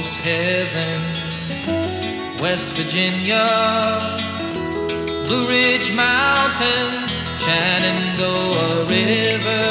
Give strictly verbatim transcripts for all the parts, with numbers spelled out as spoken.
almost heaven. West Virginia, Blue Ridge Mountains, Shenandoah River.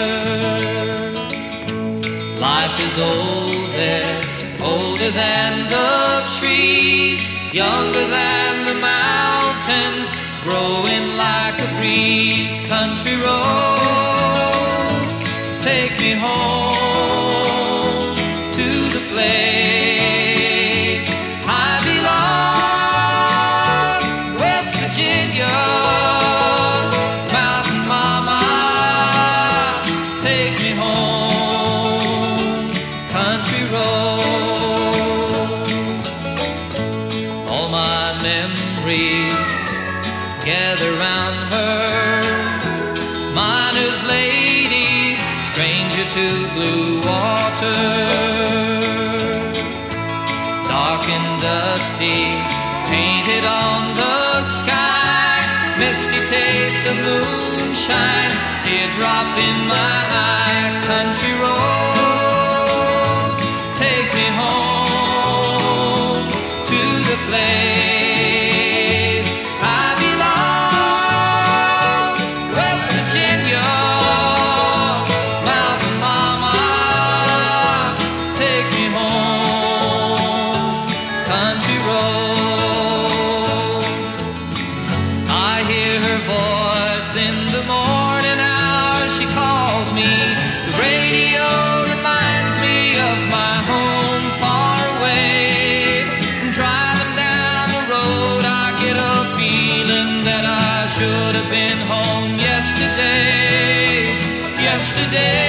Life is old there, older than the trees, younger than the mountains, growing like a breeze. Country roads, take me home to the place I belong. West Virginia, Mountain Mama, take me home. Country roads, all my memories gather round her. Miner's lady, stranger to blue water. Dark and dusty, painted on the sky. Misty taste of moonshine, teardrop in my eye. Country roads, take me home to the place I belong. West Virginia, Mountain Mama, take me home. Country roads, I hear her voice in the morning hours. She calls me. The radio reminds me of my home far away. Driving down the road, I get a feeling that I should have been home yesterday. Yesterday.